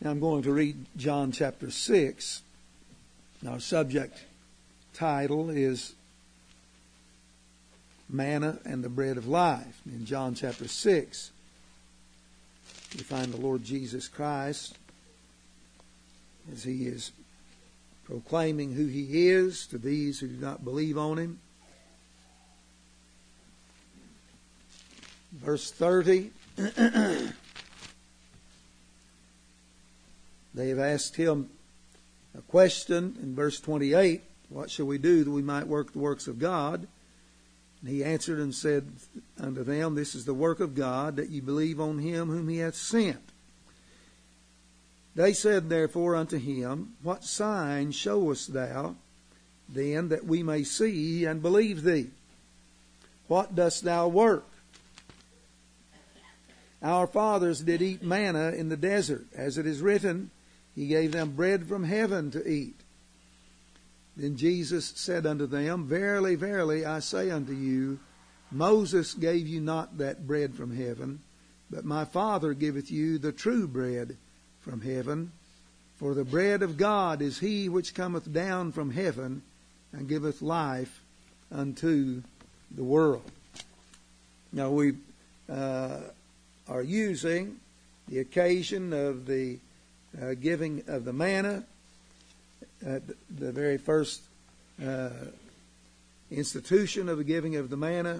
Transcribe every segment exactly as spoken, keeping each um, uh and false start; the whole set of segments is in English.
I'm going to read John chapter six. Our subject title is Manna and the Bread of Life. In John chapter six, we find the Lord Jesus Christ as He is proclaiming who He is to these who do not believe on Him. Verse thirty, they have asked Him a question in verse twenty-eight, what shall we do that we might work the works of God? And He answered and said unto them, this is the work of God, that ye believe on Him whom He hath sent. They said therefore unto Him, what sign showest Thou then that we may see and believe Thee? What dost Thou work? Our fathers did eat manna in the desert, as it is written, He gave them bread from heaven to eat. Then Jesus said unto them, verily, verily, I say unto you, Moses gave you not that bread from heaven, but my Father giveth you the true bread from heaven. For the bread of God is He which cometh down from heaven, and giveth life unto the world. Now we uh, are using the occasion of the uh, giving of the manna, uh, the very first uh, institution of the giving of the manna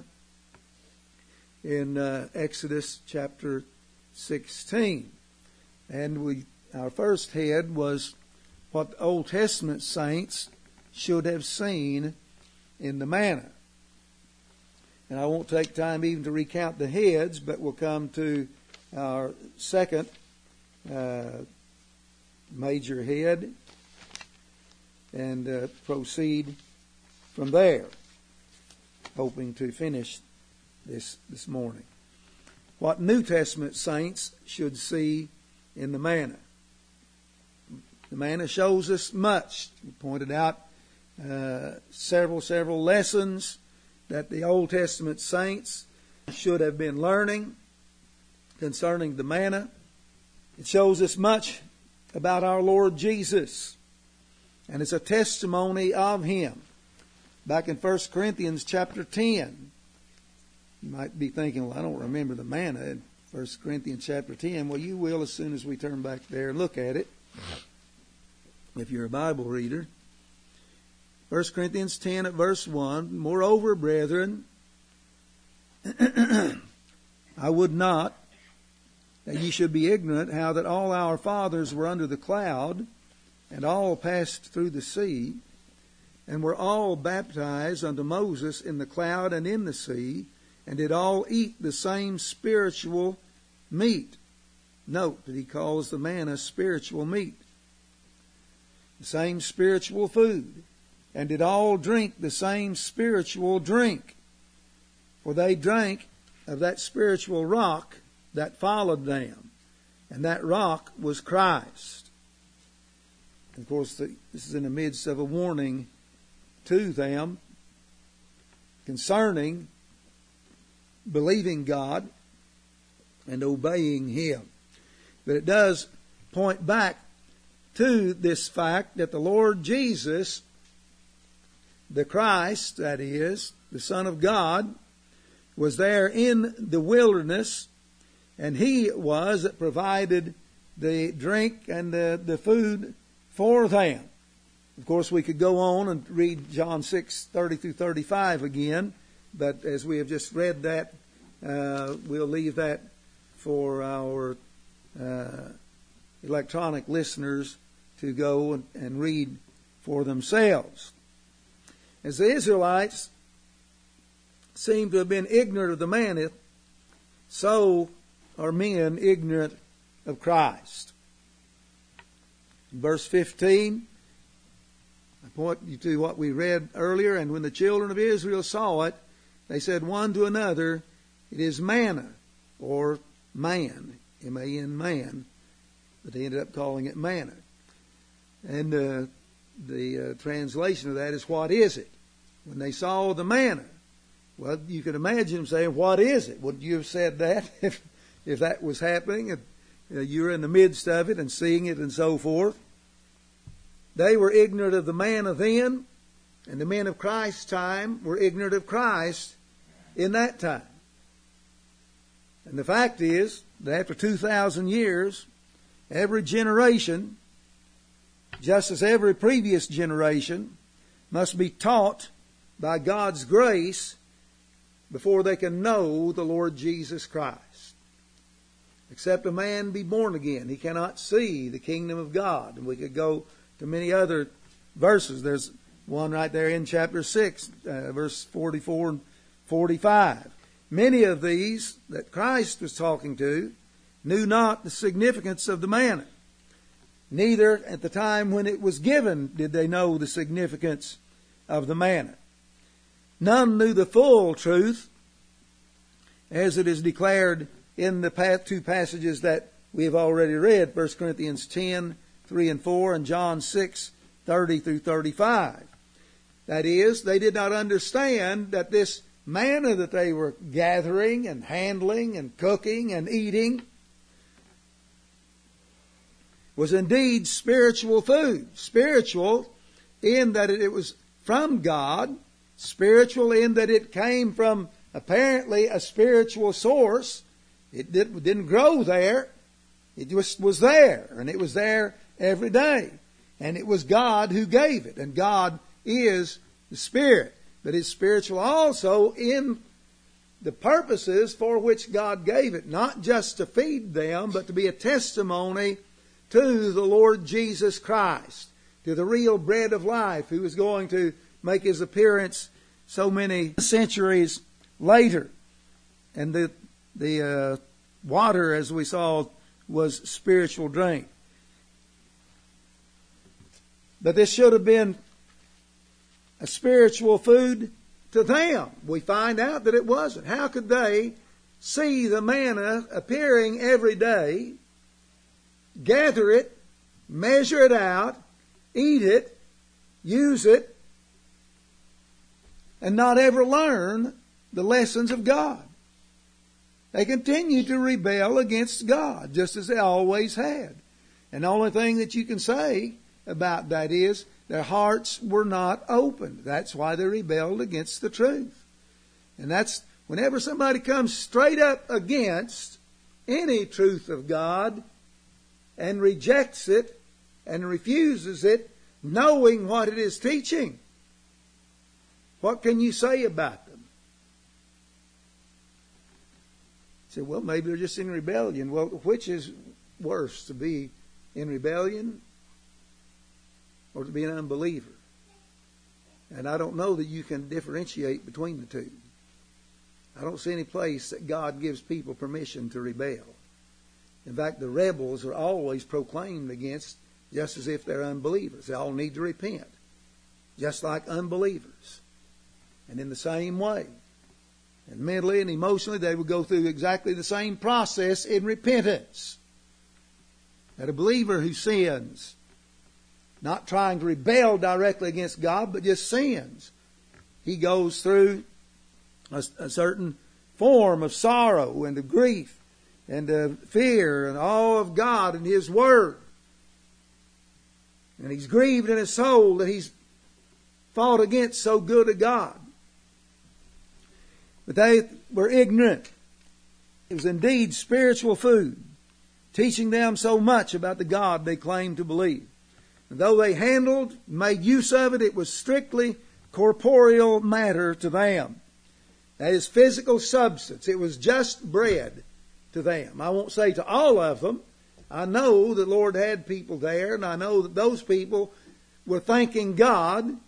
in uh, Exodus chapter sixteen. And we, our first head was what the Old Testament saints should have seen in the manna. And I won't take time even to recount the heads, but we'll come to our second uh, major head and uh, proceed from there, hoping to finish this this morning. What New Testament saints should see in the manna. The manna shows us much. We pointed out uh, several, several lessons that the Old Testament saints should have been learning concerning the manna. It shows us much about our Lord Jesus, and it's a testimony of Him. Back in First Corinthians chapter ten, you might be thinking, well, I don't remember the manna in First Corinthians chapter ten. Well, you will as soon as we turn back there and look at it, if you're a Bible reader. First Corinthians ten at verse one, moreover, brethren, I would not that ye should be ignorant how that all our fathers were under the cloud, and all passed through the sea, and were all baptized unto Moses in the cloud and in the sea, and did all eat the same spiritual meat. Note that he calls the manna spiritual meat. The same spiritual food. And did all drink the same spiritual drink. For they drank of that spiritual rock that followed them. And that rock was Christ. And of course, the, this is in the midst of a warning to them concerning believing God and obeying Him. But it does point back to this fact that the Lord Jesus, the Christ, that is, the Son of God, was there in the wilderness, and He it was that provided the drink and the, the food for them. Of course, we could go on and read John six, thirty through thirty-five again, but as we have just read that, uh, we'll leave that for our uh, electronic listeners to go and, and read for themselves. As the Israelites seem to have been ignorant of the manna, so are men ignorant of Christ. In verse fifteen, I point you to what we read earlier, and when the children of Israel saw it, they said one to another, it is manna, or man, M A N, man, but they ended up calling it manna. And uh, the uh, translation of that is, what is it? When they saw the manna, well, you could imagine them saying, what is it? Would you have said that if if that was happening? uh, you're in the midst of it and seeing it and so forth. They were ignorant of the manna then, and the men of Christ's time were ignorant of Christ in that time. And the fact is that after two thousand years, every generation, just as every previous generation, must be taught by God's grace before they can know the Lord Jesus Christ. Except a man be born again, he cannot see the kingdom of God. And we could go to many other verses. There's one right there in chapter six, uh, verse forty-four and forty-five. Many of these that Christ was talking to knew not the significance of the manna. Neither at the time when it was given did they know the significance of the manna. None knew the full truth, as it is declared in the two passages that we have already read, First Corinthians ten, three and four, and John six, thirty through thirty-five. That is, they did not understand that this manna that they were gathering and handling and cooking and eating was indeed spiritual food. Spiritual in that it was from God. Spiritual in that it came from apparently a spiritual source. It did, didn't grow there. It just was there. And it was there every day. And it was God who gave it. And God is the Spirit. But it's spiritual also in the purposes for which God gave it. Not just to feed them, but to be a testimony to the Lord Jesus Christ. To the real bread of life, who is going to make His appearance so many centuries later. And the the uh, water, as we saw, was spiritual drink. But this should have been a spiritual food to them. We find out that it wasn't. How could they see the manna appearing every day, gather it, measure it out, eat it, use it, and not ever learn the lessons of God? They continue to rebel against God, just as they always had. And the only thing that you can say about that is their hearts were not opened. That's why they rebelled against the truth. And that's whenever somebody comes straight up against any truth of God and rejects it and refuses it, knowing what it is teaching, what can you say about them? Say, well, maybe they're just in rebellion. Well, which is worse, to be in rebellion or to be an unbeliever? And I don't know that you can differentiate between the two. I don't see any place that God gives people permission to rebel. In fact, the rebels are always proclaimed against just as if they're unbelievers. They all need to repent, just like unbelievers. And in the same way, and mentally and emotionally, they would go through exactly the same process in repentance. That a believer who sins, not trying to rebel directly against God, but just sins, he goes through a, a certain form of sorrow and of grief and of fear and awe of God and His Word. And he's grieved in his soul that he's fought against so good a God. But they were ignorant. It was indeed spiritual food, teaching them so much about the God they claimed to believe. And though they handled, made use of it, it was strictly corporeal matter to them. That is physical substance. It was just bread to them. I won't say to all of them. I know the Lord had people there, and I know that those people were thanking God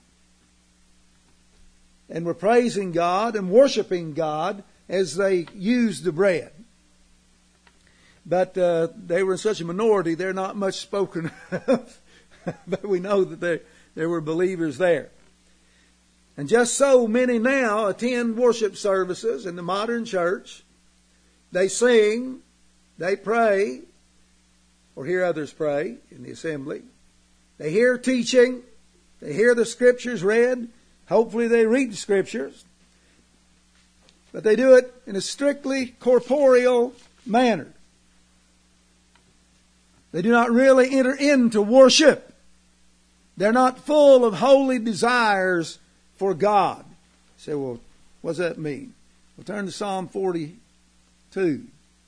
and were praising God and worshiping God as they used the bread. But uh, they were in such a minority, they're not much spoken of. But we know that there, there were believers there. And just so many now attend worship services in the modern church. They sing, they pray, or hear others pray in the assembly. They hear teaching, they hear the Scriptures read. Hopefully they read the Scriptures. But they do it in a strictly corporeal manner. They do not really enter into worship. They're not full of holy desires for God. You say, well, what does that mean? Well, turn to Psalm forty-two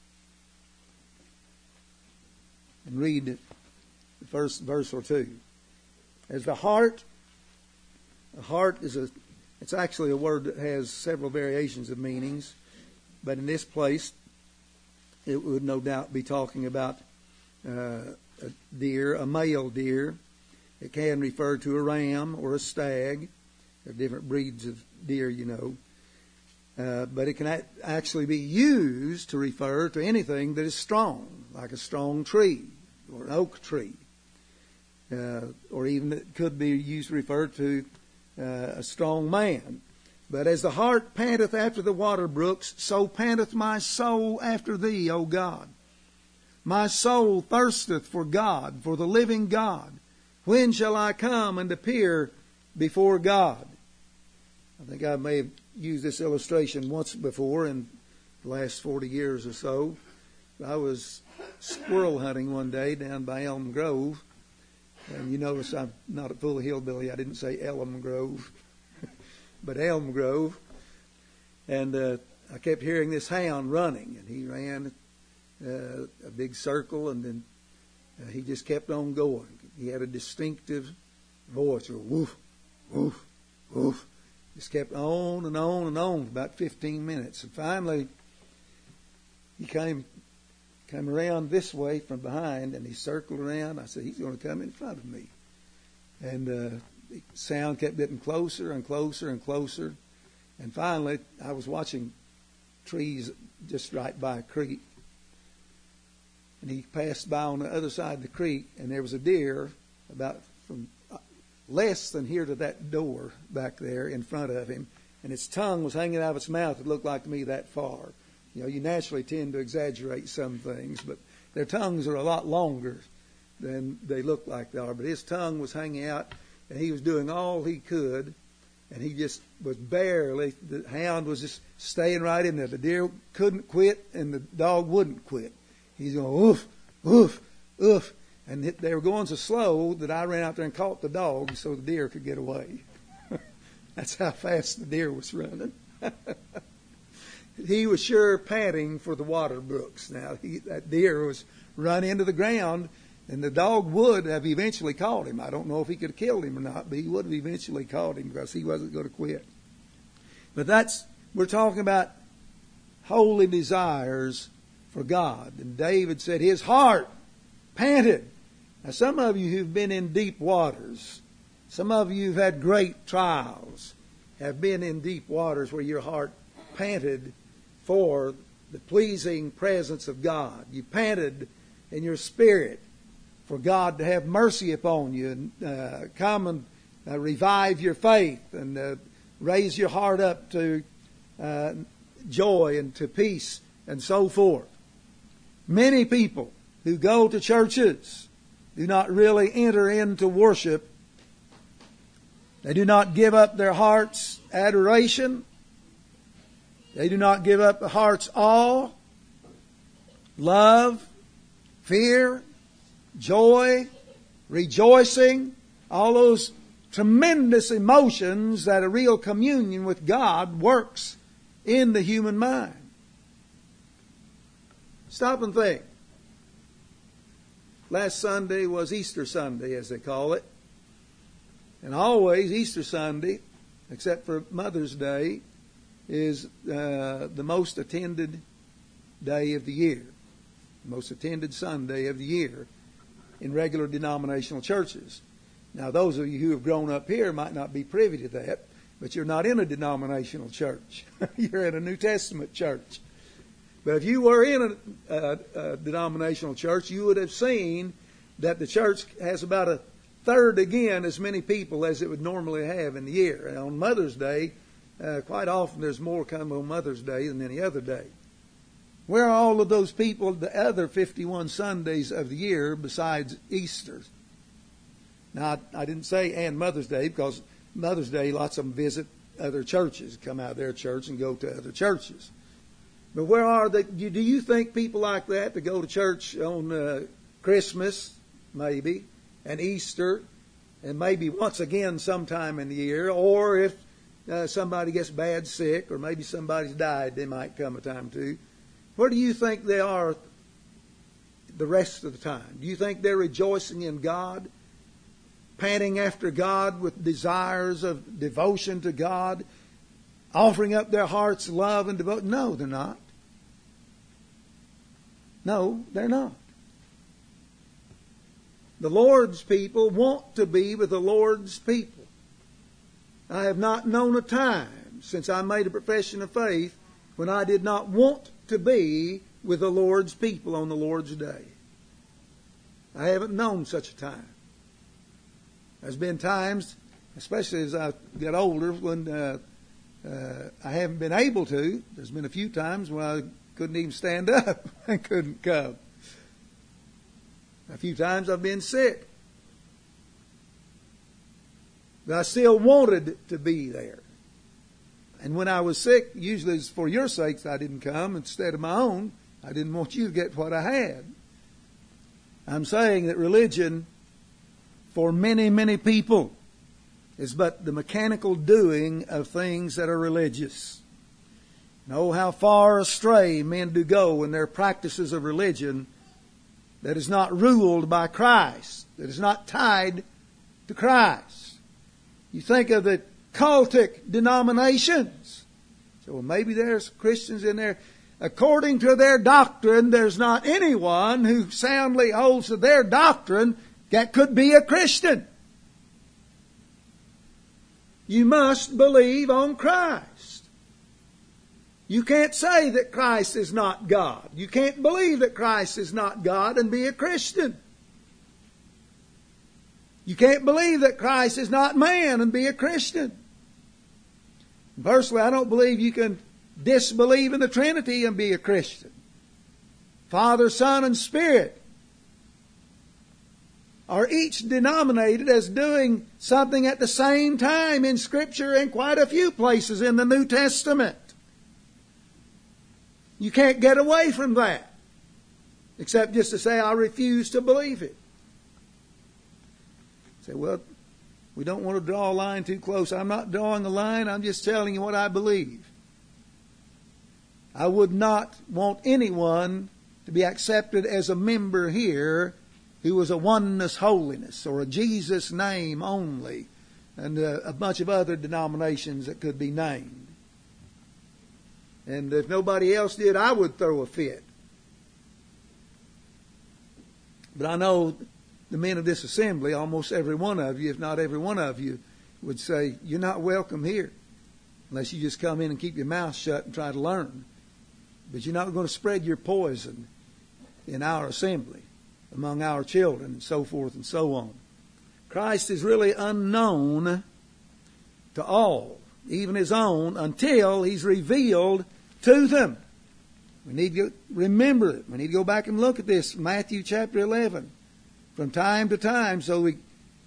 and read the first verse or two. As the heart, the heart is a, it's actually a word that has several variations of meanings, but in this place, it would no doubt be talking about uh, a deer, a male deer. It can refer to a ram or a stag. There are different breeds of deer, you know. Uh, but it can a- actually be used to refer to anything that is strong, like a strong tree or an oak tree. Uh, or even it could be used to refer to uh, a strong man. But as the hart panteth after the water brooks, so panteth my soul after thee, O God. My soul thirsteth for God, for the living God. When shall I come and appear before God? I think I may have used this illustration once before in the last forty years or so. I was squirrel hunting one day down by Elm Grove. And you notice I'm not a full hillbilly. I didn't say Elm Grove, but Elm Grove. And uh, I kept hearing this hound running, and he ran uh, a big circle, and then uh, he just kept on going. He had a distinctive voice, or woof, woof, woof. Just kept on and on and on for about fifteen minutes. And finally, he came came around this way from behind, and he circled around. I said, he's going to come in front of me. And uh, the sound kept getting closer and closer and closer. And finally, I was watching trees just right by a creek. And he passed by on the other side of the creek, and there was a deer about from less than here to that door back there in front of him, and its tongue was hanging out of its mouth. It looked like to me that far. You know, you naturally tend to exaggerate some things, but their tongues are a lot longer than they look like they are. But his tongue was hanging out, and he was doing all he could, and he just was barely, the hound was just staying right in there. The deer couldn't quit, and the dog wouldn't quit. He's going, oof, oof, oof. And they were going so slow that I ran out there and caught the dog so the deer could get away. That's how fast the deer was running. He was sure panting for the water brooks. Now, he, that deer was run into the ground, and the dog would have eventually caught him. I don't know if he could have killed him or not, but he would have eventually caught him because he wasn't going to quit. But that's, we're talking about holy desires for God. And David said his heart panted. Now, some of you who've been in deep waters, some of you who've had great trials, have been in deep waters where your heart panted for the pleasing presence of God. You panted in your spirit for God to have mercy upon you and uh, come and uh, revive your faith and uh, raise your heart up to uh, joy and to peace and so forth. Many people who go to churches do not really enter into worship. They do not give up their heart's adoration. They do not give up the heart's awe, love, fear, joy, rejoicing, all those tremendous emotions that a real communion with God works in the human mind. Stop and think. Last Sunday was Easter Sunday, as they call it. And always Easter Sunday, except for Mother's Day, is uh, the most attended day of the year. The most attended Sunday of the year in regular denominational churches. Now, those of you who have grown up here might not be privy to that, but you're not in a denominational church. You're in a New Testament church. But if you were in a, a, a denominational church, you would have seen that the church has about a third again as many people as it would normally have in the year. And on Mother's Day, uh, quite often there's more come on Mother's Day than any other day. Where are all of those people the other fifty-one Sundays of the year besides Easter? Now, I, I didn't say and Mother's Day, because Mother's Day, lots of them visit other churches, come out of their church and go to other churches. But where are they? Do you think people like that that go to church on uh, Christmas, maybe, and Easter, and maybe once again sometime in the year, or if uh, somebody gets bad sick, or maybe somebody's died, they might come a time too. Where do you think they are the rest of the time? Do you think they're rejoicing in God, panting after God with desires of devotion to God, offering up their hearts' love and devotion? No, they're not. No, they're not. The Lord's people want to be with the Lord's people. I have not known a time since I made a profession of faith when I did not want to be with the Lord's people on the Lord's day. I haven't known such a time. There's been times, especially as I get older, when uh, uh, I haven't been able to. There's been a few times when I couldn't even stand up and couldn't come. A few times I've been sick. But I still wanted to be there. And when I was sick, usually it's for your sakes I didn't come instead of my own. I didn't want you to get what I had. I'm saying that religion, for many, many people, is but the mechanical doing of things that are religious. And oh, how far astray men do go in their practices of religion that is not ruled by Christ, that is not tied to Christ. You think of the cultic denominations. So well, maybe there's Christians in there. According to their doctrine, there's not anyone who soundly holds to their doctrine that could be a Christian. You must believe on Christ. You can't say that Christ is not God. You can't believe that Christ is not God and be a Christian. You can't believe that Christ is not man and be a Christian. Personally, I don't believe you can disbelieve in the Trinity and be a Christian. Father, Son, and Spirit are each denominated as doing something at the same time in Scripture in quite a few places in the New Testament. You can't get away from that, except just to say, I refuse to believe it. Say, well, we don't want to draw a line too close. I'm not drawing a line. I'm just telling you what I believe. I would not want anyone to be accepted as a member here who was a oneness holiness or a Jesus name only and a, a bunch of other denominations that could be named. And if nobody else did, I would throw a fit. But I know the men of this assembly, almost every one of you, if not every one of you, would say, you're not welcome here unless you just come in and keep your mouth shut and try to learn. But you're not going to spread your poison in our assembly, among our children, and so forth and so on. Christ is really unknown to all, even His own, until He's revealed to them. We need to remember it. We need to go back and look at this, Matthew chapter eleven, from time to time, so we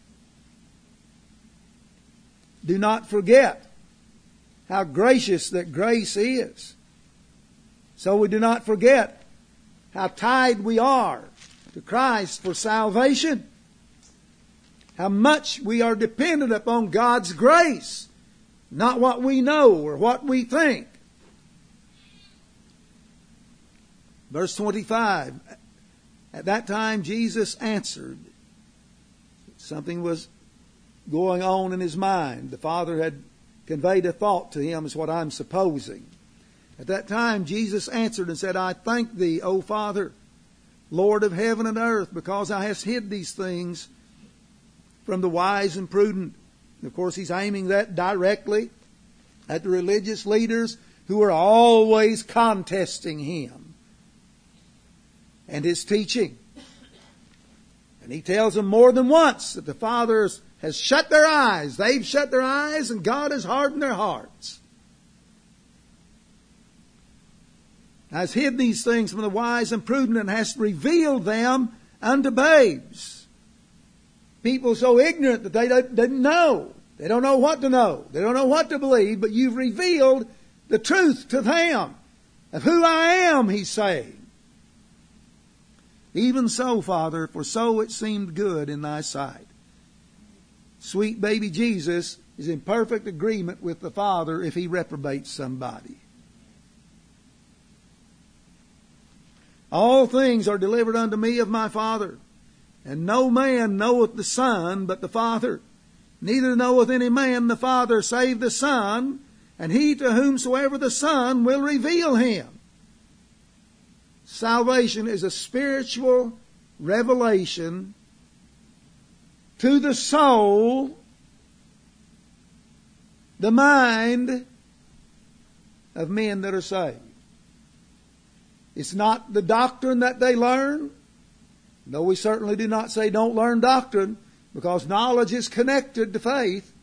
do not forget how gracious that grace is. So we do not forget how tied we are to Christ for salvation. How much we are dependent upon God's grace, not what we know or what we think. Verse twenty-five, at that time Jesus answered. Something was going on in His mind. The Father had conveyed a thought to Him, is what I'm supposing. At that time Jesus answered and said, I thank Thee, O Father, Lord of heaven and earth, because Thou hast hid these things from the wise and prudent. And of course, He's aiming that directly at the religious leaders who are always contesting Him and His teaching. And He tells them more than once that the Father has shut their eyes. They've shut their eyes and God has hardened their hearts. Has hid these things from the wise and prudent and has revealed them unto babes. People so ignorant that they didn't know. They don't know what to know. They don't know what to believe, but you've revealed the truth to them of who I am, He's saying. Even so, Father, for so it seemed good in thy sight. Sweet baby Jesus is in perfect agreement with the Father if he reprobates somebody. All things are delivered unto me of my Father, and no man knoweth the Son but the Father. Neither knoweth any man the Father save the Son, and he to whomsoever the Son will reveal him. Salvation is a spiritual revelation to the soul, the mind of men that are saved. It's not the doctrine that they learn. No, we certainly do not say don't learn doctrine, because knowledge is connected to faith.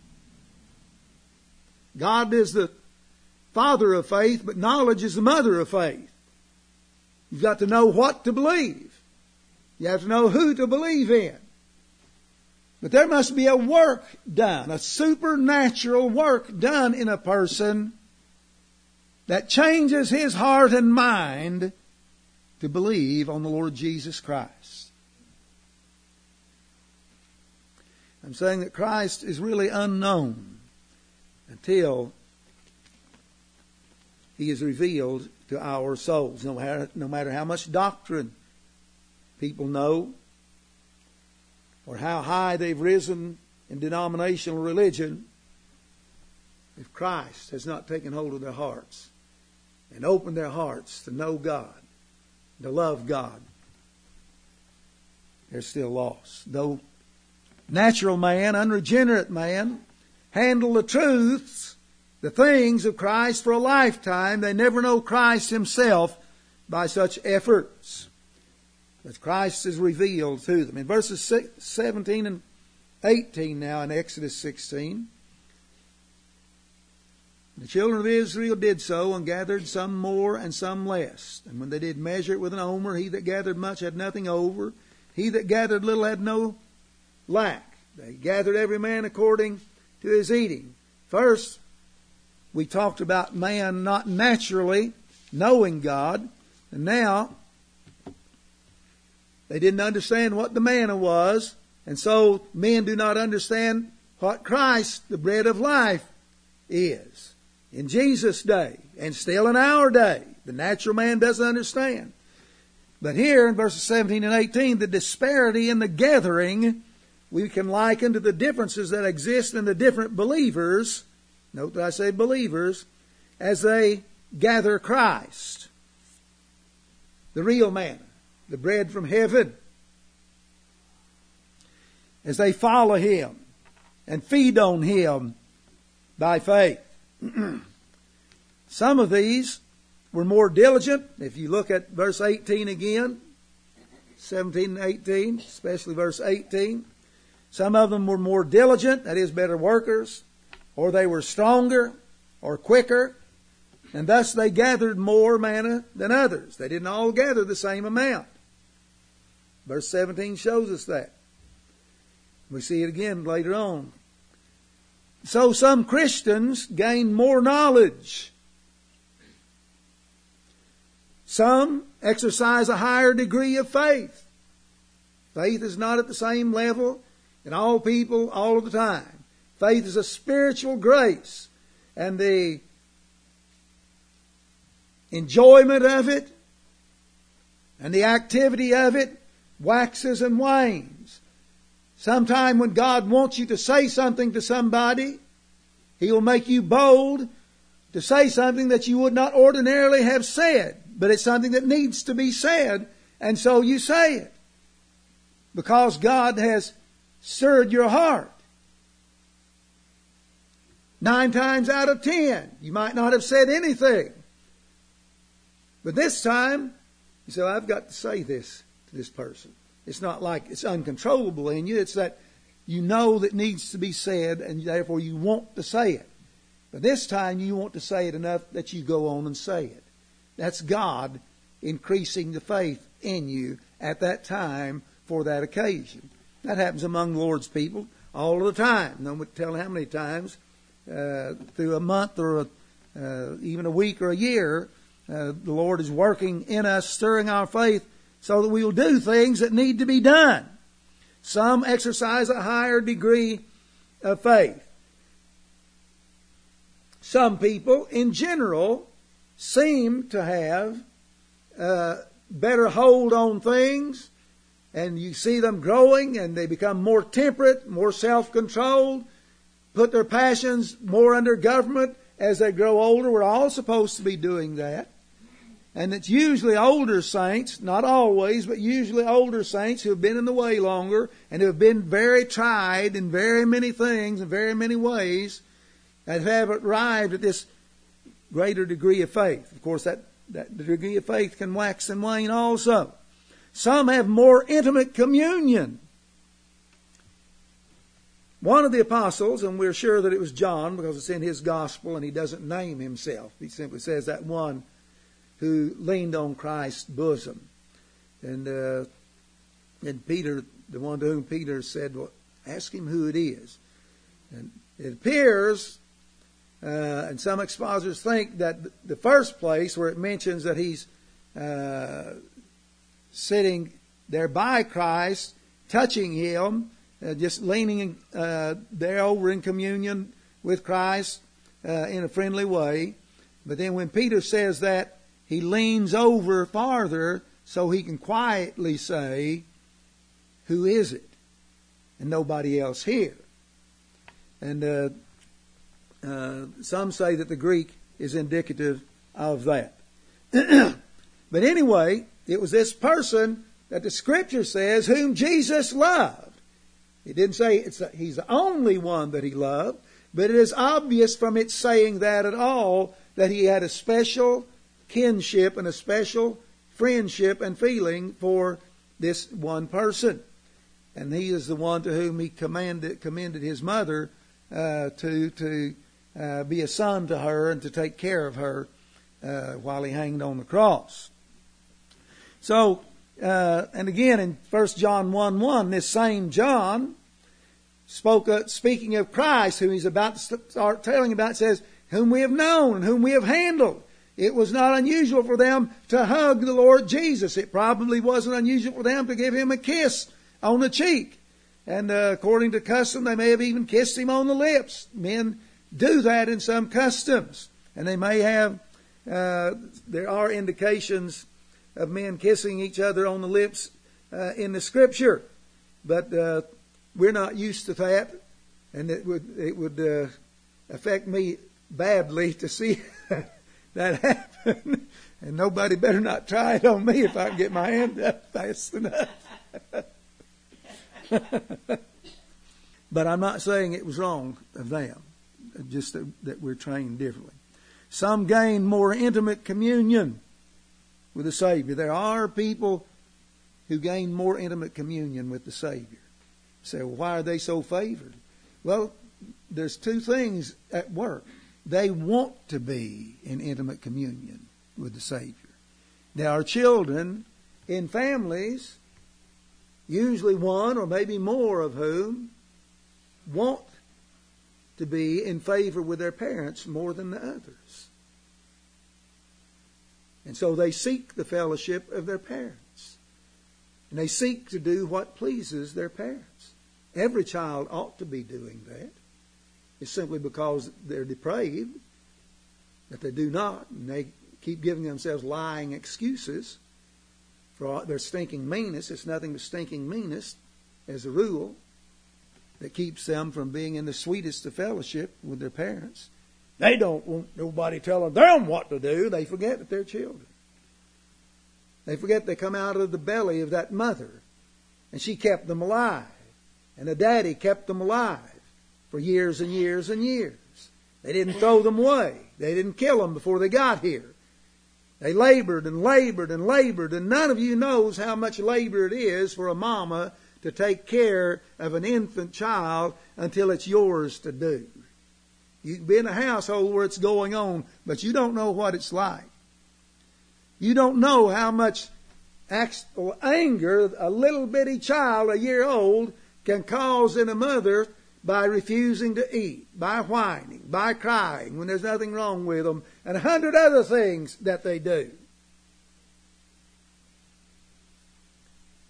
God is the father of faith, but knowledge is the mother of faith. You've got to know what to believe. You have to know who to believe in. But there must be a work done, a supernatural work done in a person that changes his heart and mind to believe on the Lord Jesus Christ. I'm saying that Christ is really unknown until he is revealed to our souls. No matter, no matter how much doctrine people know, or how high they've risen in denominational religion, if Christ has not taken hold of their hearts and opened their hearts to know God, to love God, they're still lost. Though natural man, unregenerate man, handle the truths, the things of Christ for a lifetime, they never know Christ himself by such efforts. But Christ is revealed to them. In verses seventeen and eighteen now in Exodus sixteen, the children of Israel did so, and gathered some more and some less. And when they did measure it with an omer, he that gathered much had nothing over. He that gathered little had no lack. They gathered every man according to his eating. First, we talked about man not naturally knowing God. And now, they didn't understand what the manna was. And so, men do not understand what Christ, the bread of life, is. In Jesus' day, and still in our day, the natural man doesn't understand. But here in verses seventeen and eighteen, the disparity in the gathering, we can liken to the differences that exist in the different believers. Note that I say believers, as they gather Christ, the real manna, the bread from heaven, as they follow him and feed on him by faith. Some of these were more diligent. If you look at verse eighteen again, seventeen and eighteen, especially verse eighteen, some of them were more diligent, that is, better workers, or they were stronger or quicker, and thus they gathered more manna than others. They didn't all gather the same amount. Verse seventeen shows us that. We see it again later on. So some Christians gained more knowledge. Some exercise a higher degree of faith. Faith is not at the same level in all people all of the time. Faith is a spiritual grace, and the enjoyment of it and the activity of it waxes and wanes. Sometime when God wants you to say something to somebody, He will make you bold to say something that you would not ordinarily have said. But it's something that needs to be said, and so you say it. Because God has stirred your heart. Nine times out of ten, you might not have said anything. But this time, you say, I've got to say this to this person. It's not like it's uncontrollable in you. It's that you know that needs to be said, and therefore you want to say it. But this time you want to say it enough that you go on and say it. That's God increasing the faith in you at that time for that occasion. That happens among the Lord's people all of the time. No one tell how many times uh, through a month or a, uh, even a week or a year, uh, the Lord is working in us, stirring our faith, so that we will do things that need to be done. Some exercise a higher degree of faith. Some people, in general, seem to have uh, better hold on things, and you see them growing, and they become more temperate, more self-controlled, put their passions more under government as they grow older. We're all supposed to be doing that. And it's usually older saints, not always, but usually older saints who have been in the way longer and who have been very tried in very many things, in very many ways, that have arrived at this greater degree of faith. Of course, that, that degree of faith can wax and wane also. Some have more intimate communion. One of the apostles, and we're sure that it was John because it's in his gospel and he doesn't name himself. He simply says that one who leaned on Christ's bosom. And uh, and Peter, the one to whom Peter said, well, ask him who it is. And it appears, uh, and some expositors think that the first place where it mentions that he's uh, sitting there by Christ, touching him, uh, just leaning uh, there over in communion with Christ uh, in a friendly way. But then when Peter says that, he leans over farther so he can quietly say, who is it? And nobody else here. And uh, uh, some say that the Greek is indicative of that. But anyway, it was this person that the Scripture says whom Jesus loved. It didn't say it's a, he's the only one that he loved, but it is obvious from it saying that at all that he had a special kinship and a special friendship and feeling for this one person. And he is the one to whom he commanded, commended his mother uh, to, to uh, be a son to her and to take care of her uh, while he hanged on the cross. So, uh, and again in First John one one, this same John spoke, uh, speaking of Christ, whom he's about to start telling about, says, whom we have known and whom we have handled. It was not unusual for them to hug the Lord Jesus. It probably wasn't unusual for them to give him a kiss on the cheek. And uh, according to custom, they may have even kissed him on the lips. Men do that in some customs. And they may have, uh, there are indications of men kissing each other on the lips uh, in the Scripture. But uh, we're not used to that. And it would, it would uh, affect me badly to see that happen. And nobody better not try it on me if I can get my hand up fast enough. But I'm not saying it was wrong of them, just that, that we're trained differently. Some gain more intimate communion with the Savior. There are people who gain more intimate communion with the Savior. You say, well, why are they so favored? Well, there's two things at work. They want to be in intimate communion with the Savior. There are children in families, usually one or maybe more of whom want to be in favor with their parents more than the others. And so they seek the fellowship of their parents. And they seek to do what pleases their parents. Every child ought to be doing that. It's simply because they're depraved that they do not, and they keep giving themselves lying excuses for their stinking meanness. It's nothing but stinking meanness, as a rule, that keeps them from being in the sweetest of fellowship with their parents. They don't want nobody telling them what to do. They forget that they're children. They forget they come out of the belly of that mother, and she kept them alive, and the daddy kept them alive for years and years and years. They didn't throw them away. They didn't kill them before they got here. They labored and labored and labored, and none of you knows how much labor it is for a mama to take care of an infant child until it's yours to do. You can be in a household where it's going on, but you don't know what it's like. You don't know how much actual anger a little bitty child, a year old, can cause in a mother by refusing to eat, by whining, by crying when there's nothing wrong with them, and a hundred other things that they do.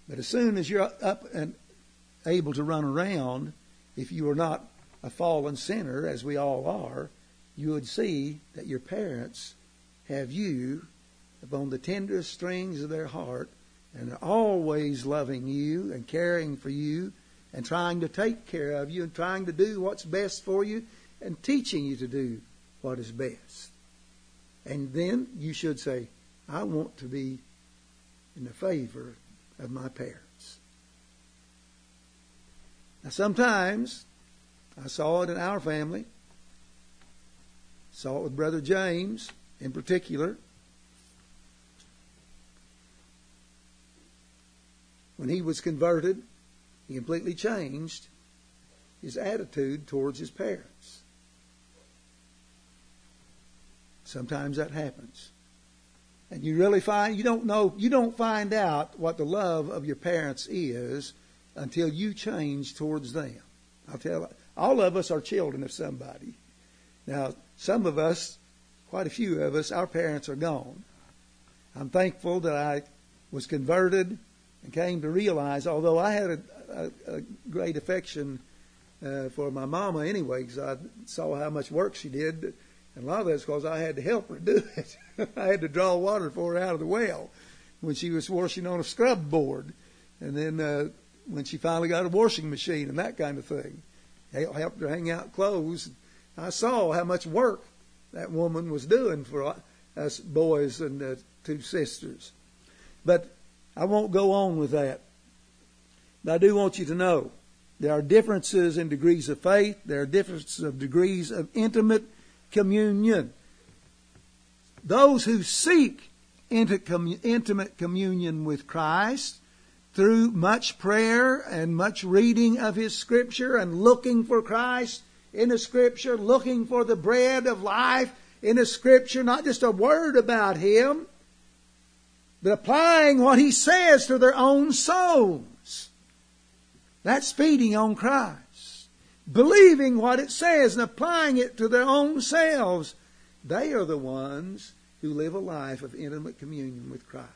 But as soon as you're up and able to run around, if you are not a fallen sinner, as we all are, you would see that your parents have you upon the tenderest strings of their heart and are always loving you and caring for you and trying to take care of you and trying to do what's best for you and teaching you to do what is best. And then you should say, I want to be in the favor of my parents. Now sometimes, I saw it in our family, saw it with Brother James in particular. When he was converted, he completely changed his attitude towards his parents. Sometimes that happens. And you really find, you don't know, you don't find out what the love of your parents is until you change towards them. I'll tell, all of us are children of somebody. Now, some of us, quite a few of us, our parents are gone. I'm thankful that I was converted and came to realize, although I had a, a, a great affection uh, for my mama anyway, because I saw how much work she did, and a lot of that's because I had to help her do it. I had to draw water for her out of the well when she was washing on a scrub board, and then uh, when she finally got a washing machine and that kind of thing. I helped her hang out clothes. I saw how much work that woman was doing for us boys and uh, two sisters. But I won't go on with that. But I do want you to know there are differences in degrees of faith. There are differences of degrees of intimate communion. Those who seek intimate communion with Christ through much prayer and much reading of His Scripture and looking for Christ in the Scripture, looking for the bread of life in the Scripture, not just a word about Him, but applying what He says to their own souls. That's feeding on Christ. Believing what it says and applying it to their own selves. They are the ones who live a life of intimate communion with Christ.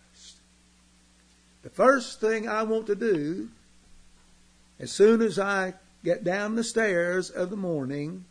The first thing I want to do, as soon as I get down the stairs of the morning,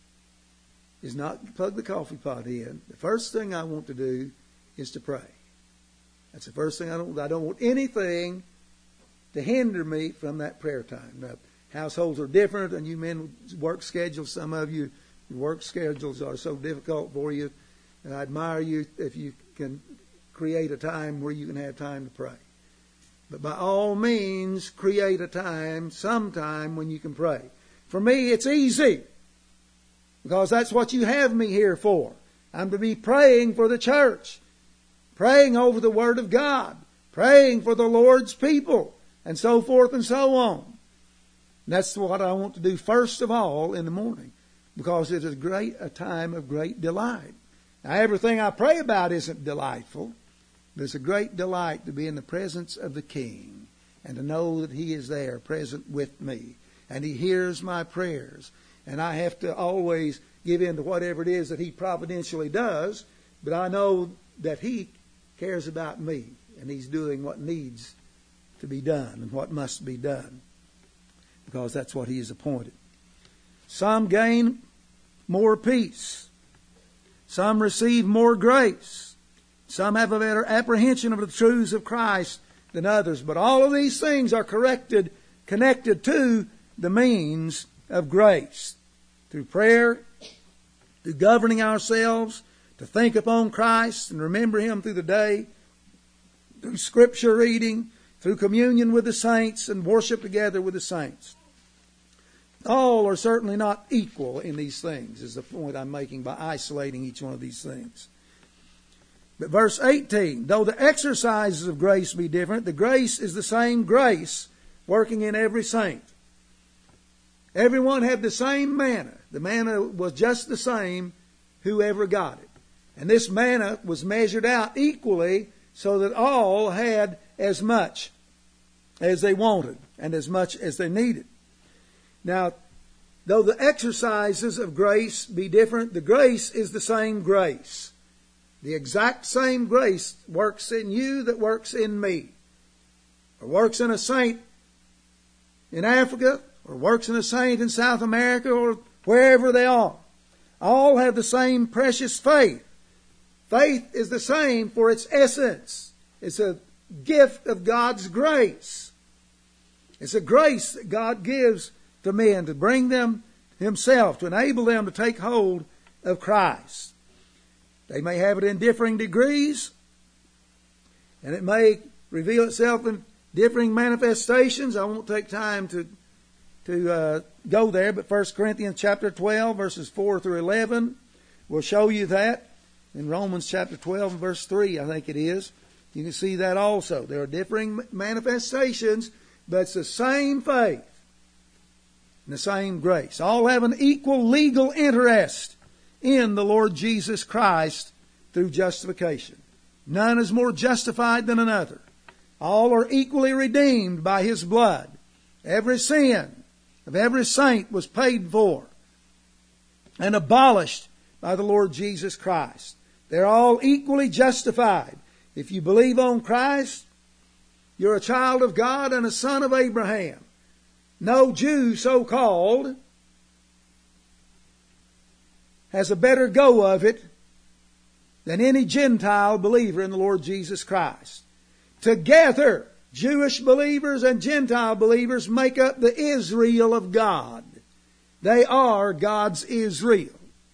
is not plug the coffee pot in. The first thing I want to do is to pray. That's the first thing I don't. I don't want anything to hinder me from that prayer time. Now, households are different, and you men work schedules. Some of you, your work schedules are so difficult for you. And I admire you if you can create a time where you can have time to pray. But by all means, create a time, sometime when you can pray. For me, it's easy, because that's what you have me here for. I'm to be praying for the church, praying over the Word of God, praying for the Lord's people, and so forth and so on. And that's what I want to do first of all in the morning, because it is a great a time of great delight. Now, everything I pray about isn't delightful. There's a great delight to be in the presence of the King and to know that He is there present with me and He hears my prayers. And I have to always give in to whatever it is that He providentially does, but I know that He cares about me and He's doing what needs to be done and what must be done, because that's what He has appointed. Some gain more peace. Some receive more grace. Some have a better apprehension of the truths of Christ than others. But all of these things are corrected, connected to the means of grace. Through prayer, through governing ourselves, to think upon Christ and remember Him through the day, through Scripture reading, through communion with the saints and worship together with the saints. All are certainly not equal in these things, is the point I'm making by isolating each one of these things. But verse eighteen, though the exercises of grace be different, the grace is the same grace working in every saint. Everyone had the same manna. The manna was just the same, whoever got it. And this manna was measured out equally so that all had as much as they wanted and as much as they needed. Now, though the exercises of grace be different, the grace is the same grace. The exact same grace works in you that works in me. or works in a saint in Africa, or works in a saint in South America, or wherever they are, all have the same precious faith. Faith is the same for its essence. It's a gift of God's grace. It's a grace that God gives to men to bring them Himself, to enable them to take hold of Christ. They may have it in differing degrees, and it may reveal itself in differing manifestations. I won't take time to to uh, go there, but First Corinthians chapter twelve, verses four through eleven will show you that. In Romans chapter twelve and verse three, I think it is. You can see that also. There are differing manifestations, but it's the same faith and the same grace. All have an equal legal interest in the Lord Jesus Christ through justification. None is more justified than another. All are equally redeemed by His blood. Every sin of every saint was paid for and abolished by the Lord Jesus Christ. They're all equally justified. If you believe on Christ, you're a child of God and a son of Abraham. No Jew so-called has a better go of it than any Gentile believer in the Lord Jesus Christ. Together, Jewish believers and Gentile believers make up the Israel of God. They are God's Israel.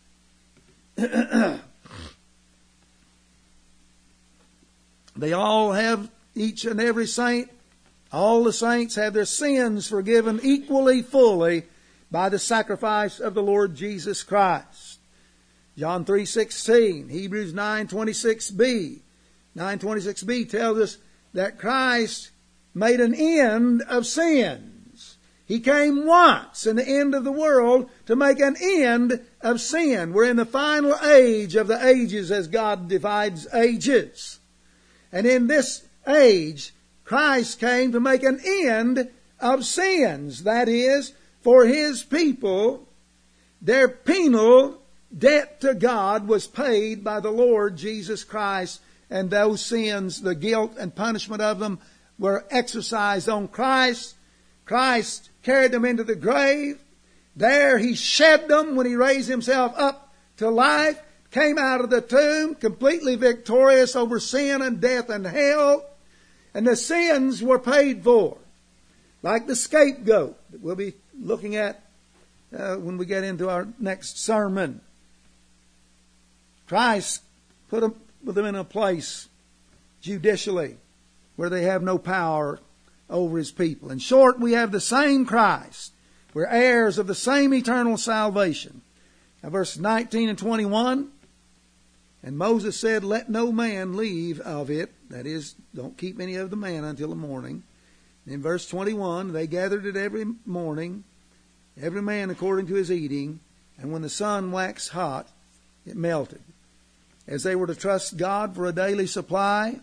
They all have, each and every saint, all the saints have their sins forgiven equally fully by the sacrifice of the Lord Jesus Christ. John three sixteen, Hebrews nine twenty-six b. nine twenty-six b tells us that Christ made an end of sins. He came once in the end of the world to make an end of sin. We're in the final age of the ages as God divides ages. And in this age, Christ came to make an end of sins. That is, for His people, their penal debt to God was paid by the Lord Jesus Christ. And those sins, the guilt and punishment of them, were exercised on Christ. Christ carried them into the grave. There He shed them when He raised Himself up to life. Came out of the tomb completely victorious over sin and death and hell. And the sins were paid for. Like the scapegoat that we'll be looking at uh, when we get into our next sermon. Christ put them, put them in a place judicially where they have no power over His people. In short, we have the same Christ. We're heirs of the same eternal salvation. Now, verses nineteen and twenty-one. And Moses said, let no man leave of it. That is, don't keep any of the manna until the morning. And in verse twenty-one, they gathered it every morning, every man according to his eating. And when the sun waxed hot, it melted. As they were to trust God for a daily supply,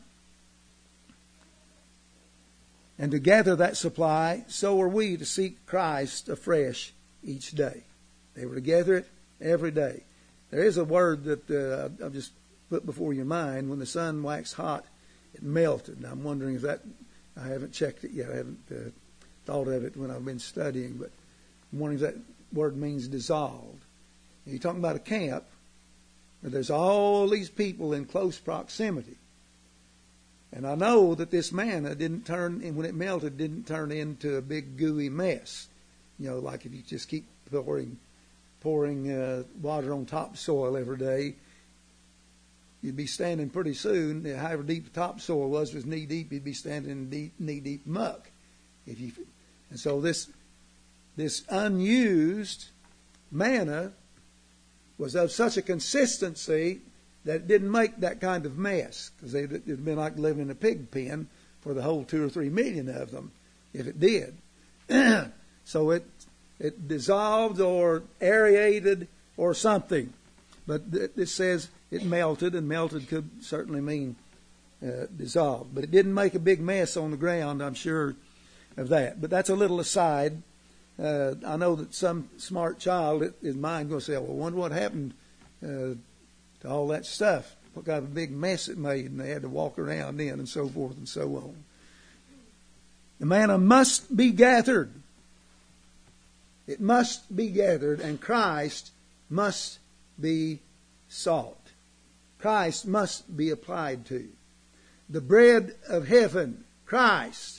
and to gather that supply, so are we to seek Christ afresh each day. They were to gather it every day. There is a word that uh, I've just put before your mind. When the sun waxed hot, it melted. Now, I'm wondering if that, I haven't checked it yet. I haven't uh, thought of it when I've been studying, but I'm wondering if that word means dissolved. You're talking about a camp where there's all these people in close proximity. And I know that this manna didn't turn, and when it melted, didn't turn into a big gooey mess. You know, like if you just keep pouring pouring uh, water on topsoil every day, you'd be standing pretty soon, however deep the topsoil was, was knee deep, you'd be standing in deep, knee deep muck. If you, and so this this unused manna was of such a consistency that it didn't make that kind of mess, because it would have been like living in a pig pen for the whole two or three million of them if it did. So it it dissolved or aerated or something. But it says it melted, and melted could certainly mean uh, dissolved. But it didn't make a big mess on the ground, I'm sure of that. But that's a little aside. Uh, I know that some smart child in mind going to say, well, I wonder what happened uh, to all that stuff. What kind of a big mess it made, and they had to walk around in and so forth and so on. The manna must be gathered. It must be gathered, and Christ must be sought. Christ must be applied to. The bread of heaven, Christ,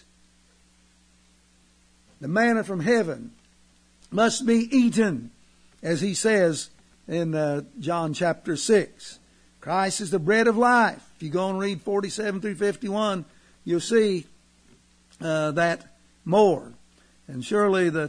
the manna from heaven, must be eaten, as he says in uh, John chapter six. Christ is the bread of life. If you go and read forty-seven through fifty-one, you'll see uh, that more. And surely the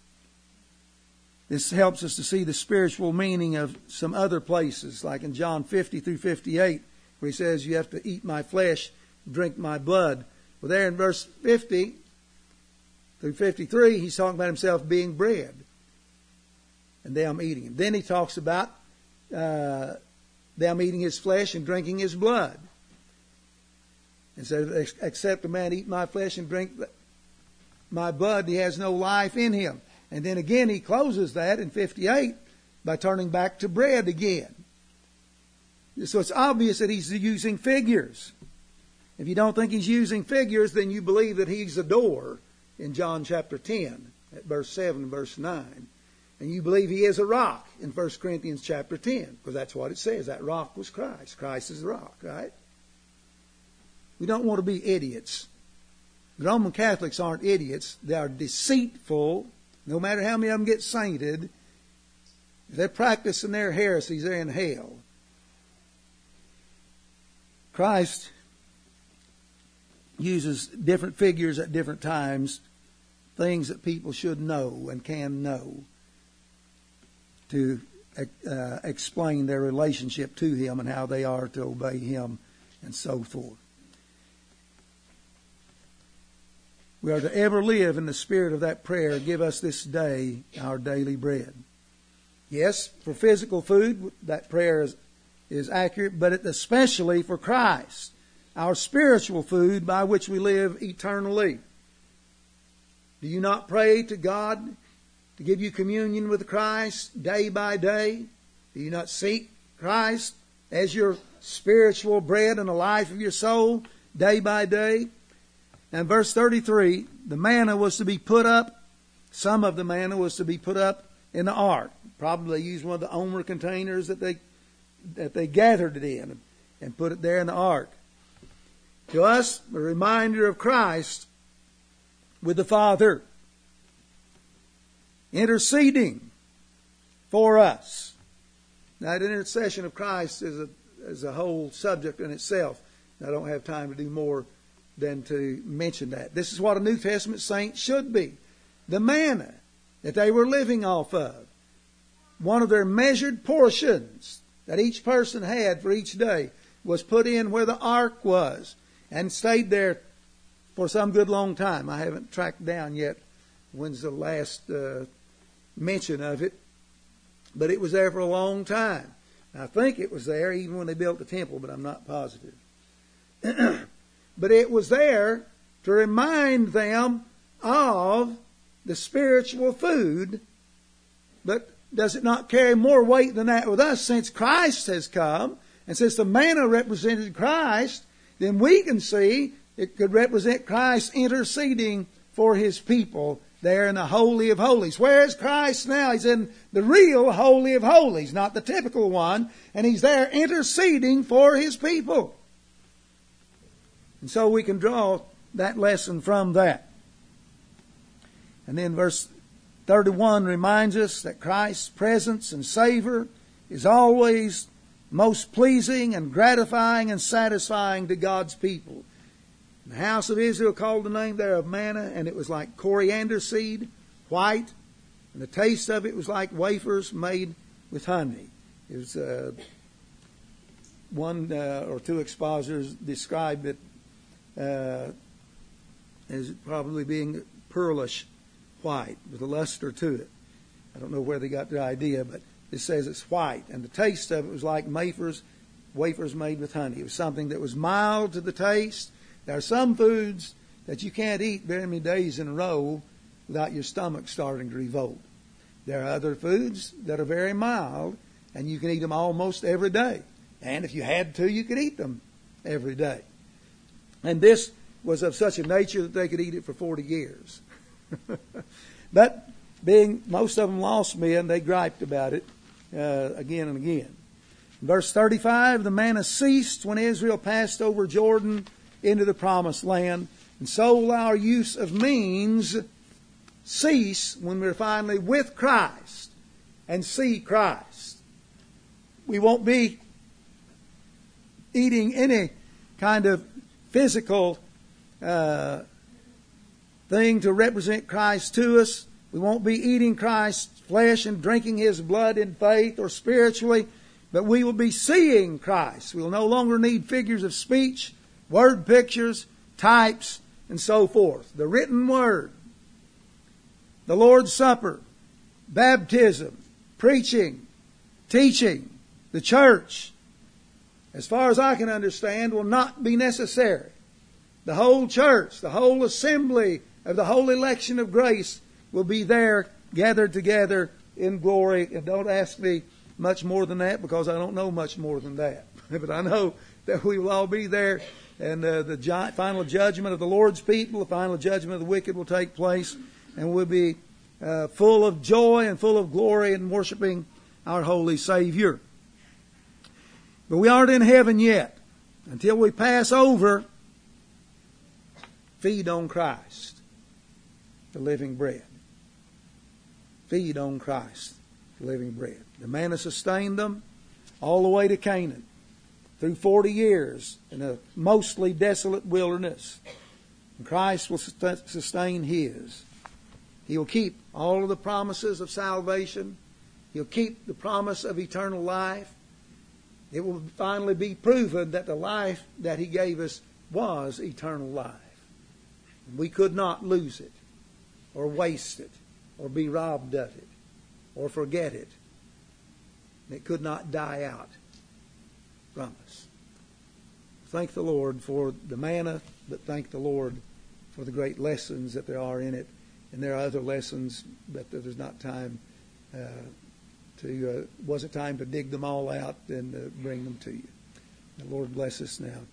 this helps us to see the spiritual meaning of some other places, like in John fifty through fifty-eight, where he says, you have to eat my flesh, drink my blood. Well, there in verse fifty through fifty-three, he's talking about himself being bread, and them eating him. Then he talks about uh, them eating his flesh and drinking his blood. And says, except a man eat my flesh and drink my blood, he has no life in him. And then again he closes that in fifty-eight by turning back to bread again. So it's obvious that he's using figures. If you don't think he's using figures, then you believe that he's a door in John chapter ten, at verse seven and verse nine. And you believe he is a rock in First Corinthians chapter ten, because that's what it says. That rock was Christ. Christ is the rock, right? We don't want to be idiots. The Roman Catholics aren't idiots. They are deceitful. No matter how many of them get sainted, if they're practicing their heresies, they're in hell. Christ uses different figures at different times, things that people should know and can know, to uh, explain their relationship to Him and how they are to obey Him and so forth. We are to ever live in the spirit of that prayer, give us this day our daily bread. Yes, for physical food, that prayer is, is accurate, but especially for Christ, our spiritual food by which we live eternally. Do you not pray to God to give you communion with Christ day by day? Do you not seek Christ as your spiritual bread and the life of your soul day by day? And verse thirty-three, the manna was to be put up, some of the manna was to be put up in the ark. Probably they used one of the Omer containers that they that they gathered it in and put it there in the ark. To us, a reminder of Christ with the Father, interceding for us. Now, the intercession of Christ is a, is a whole subject in itself. I don't have time to do more than to mention that. This is what a New Testament saint should be. The manna that they were living off of, one of their measured portions that each person had for each day, was put in where the ark was and stayed there for some good long time. I haven't tracked down yet when's the last uh, mention of it, but it was there for a long time. I think it was there even when they built the temple, but I'm not positive. But it was there to remind them of the spiritual food. But does it not carry more weight than that with us? Since Christ has come, and since the manna represented Christ, then we can see it could represent Christ interceding for His people there in the Holy of Holies. Where is Christ now? He's in the real Holy of Holies, not the typical one. And He's there interceding for His people. And so we can draw that lesson from that. And then verse thirty-one reminds us that Christ's presence and savor is always most pleasing and gratifying and satisfying to God's people. The house of Israel called the name thereof manna, and it was like coriander seed, white, and the taste of it was like wafers made with honey. It was, uh, one uh, or two expositors described it uh, as probably being pearlish white with a luster to it. I don't know where they got the idea, but it says it's white, and the taste of it was like wafers, wafers made with honey. It was something that was mild to the taste. There are some foods that you can't eat very many days in a row without your stomach starting to revolt. There are other foods that are very mild, and you can eat them almost every day. And if you had to, you could eat them every day. And this was of such a nature that they could eat it for forty years. But being most of them lost men, they griped about it uh, again and again. In verse thirty-five, the manna ceased when Israel passed over Jordan into the promised land. And so will our use of means cease when we're finally with Christ and see Christ. We won't be eating any kind of physical uh, thing to represent Christ to us. We won't be eating Christ's flesh and drinking His blood in faith or spiritually, but we will be seeing Christ. We'll no longer need figures of speech, word pictures, types, and so forth. The written word, the Lord's Supper, baptism, preaching, teaching, the church, as far as I can understand, will not be necessary. The whole church, the whole assembly of the whole election of grace will be there gathered together in glory. And don't ask me much more than that, because I don't know much more than that. But I know that we will all be there, and uh, the gi- final judgment of the Lord's people, the final judgment of the wicked will take place, and we'll be uh, full of joy and full of glory in worshiping our holy Savior. But we aren't in heaven yet. Until we pass over, feed on Christ, the living bread. Feed on Christ, the living bread. The manna sustained them all the way to Canaan, through forty years in a mostly desolate wilderness. And Christ will sustain His. He will keep all of the promises of salvation. He'll keep the promise of eternal life. It will finally be proven that the life that He gave us was eternal life. We could not lose it, or waste it, or be robbed of it, or forget it. It could not die out from us. Thank the Lord for the manna, but thank the Lord for the great lessons that there are in it. And there are other lessons, but there's not time uh, to, uh, wasn't time to dig them all out and uh, bring them to you. The Lord bless us now.